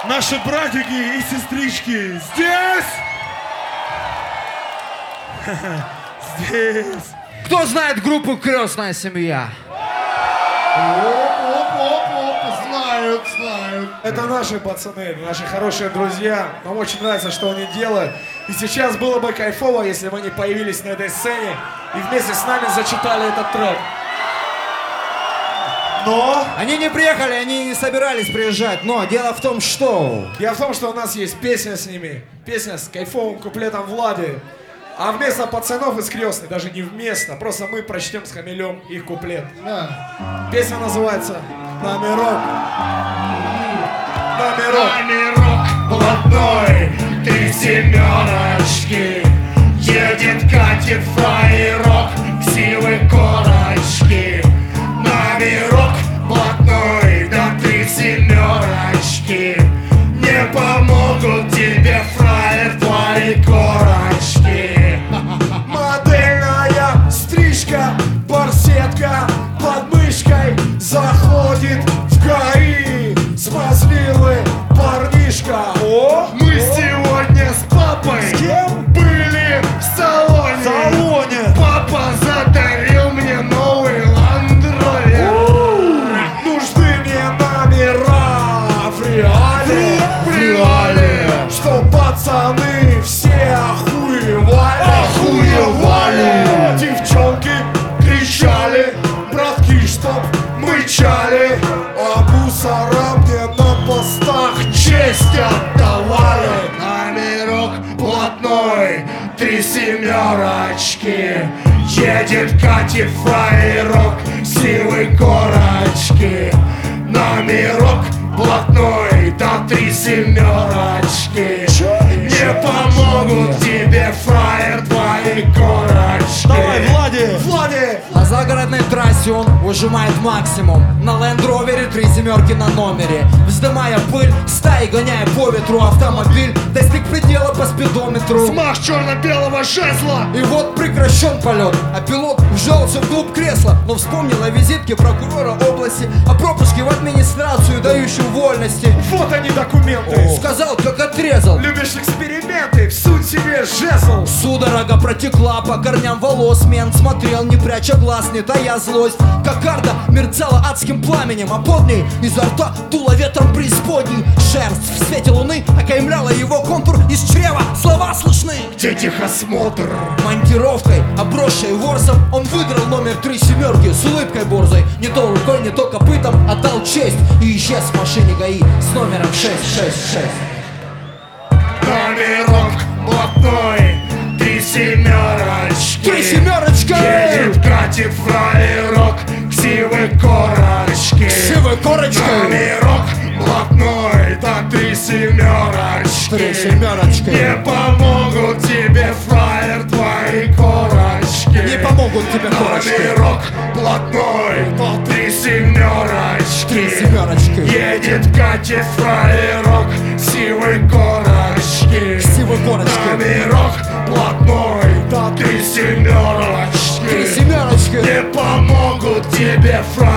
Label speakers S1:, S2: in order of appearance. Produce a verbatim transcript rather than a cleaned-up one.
S1: Наши братики и сестрички здесь! Здесь!
S2: Кто знает группу «Крестная семья»?
S1: Оп-оп-оп-оп, знают, знают. Это наши пацаны, наши хорошие друзья. Нам очень нравится, что они делают. И сейчас было бы кайфово, если бы они появились на этой сцене и вместе с нами зачитали этот трек. Но...
S2: Они не приехали, они не собирались приезжать, но дело в том, что...
S1: Дело в том, что у нас есть песня с ними. Песня с кайфовым куплетом Влады. А вместо пацанов из «Крестной», даже не вместо, просто мы прочтем с Хамилем их куплет. Да. Песня называется «Номерок». Номерок.
S3: Номерок блатной, три семерочки. Едет, катит фраерок, ксивы корочки. Номерок блатной, да три семерочки. Не помогут тебе, фраер, твои корочки.
S1: Модельная стрижка, барсетка под мышкой. Заходит в ГАИ смазливый парнишка. О,
S3: Мы сегодня с папой
S1: с кем?
S3: были в салоне.
S1: В салоне.
S3: Папа задарил мне новый ландровер.
S1: Нужны мне номера в реале,
S3: В реале.
S1: что пацаны все охуевали.
S3: Охуевали.
S1: Девчонки кричали, братки, чтоб мычали, а мусора мне на постах честь отдавали.
S3: Номерок блатной, три семерочки. Едет, катит фраерок, сивы корочки. Номерок блатной, да три семерочки. Не помогут тебе, фраер, твои корочки.
S1: Давай, Влади! Влади!
S2: На загородной трассе он выжимает максимум. На лендровере три семерки на номере. Вздымая пыль, стаи гоняя по ветру. Автомобиль достиг предела по спидометру.
S3: Смах черно-белого жезла.
S2: И вот прекращен полет, а пилот вжался вглубь кресла. Но вспомнил о визитке прокурора области, о пропуске в администрацию, дающую вольности.
S1: Вот они документы!
S2: Сказал, как отрезал.
S1: Любишь эксперименты? Всунь себе жезл!
S2: Судорога протекла по корням волос. Мент смотрел, не пряча глаз, не тая злость. Кокарда мерцала адским пламенем, а под ней изо рта дуло ветром преисподней. Шерсть в свете луны окаймляла его контур. Из чрева слова слышны.
S3: Где техосмотр?
S2: Монтировкой, обросшей ворсом, он выдрал номер три семерки с улыбкой борзой. Не то рукой, не то копытом отдал честь и исчез в машине ГАИ с номером шесть шесть шесть.
S3: Номерок блатной, три семерочки.
S2: Три семерочки!
S3: Едет, катит фраерок, ксивы корочки.
S2: Сивой корочкой!
S3: Номерок блатной, да три семерочки.
S2: Три семерочки!
S3: Не помогут тебе, фраер, твои корочки.
S2: Не помогут тебе корочки!
S3: Номерок блатной, да три семерочки.
S2: Три семерочки!
S3: Едет, катит фраерок, сивы корочки.
S2: Сивой корочки!
S3: Номерок блатной, да три семерочки.
S2: Три семерочки!
S3: Не помогут тебе, фраер.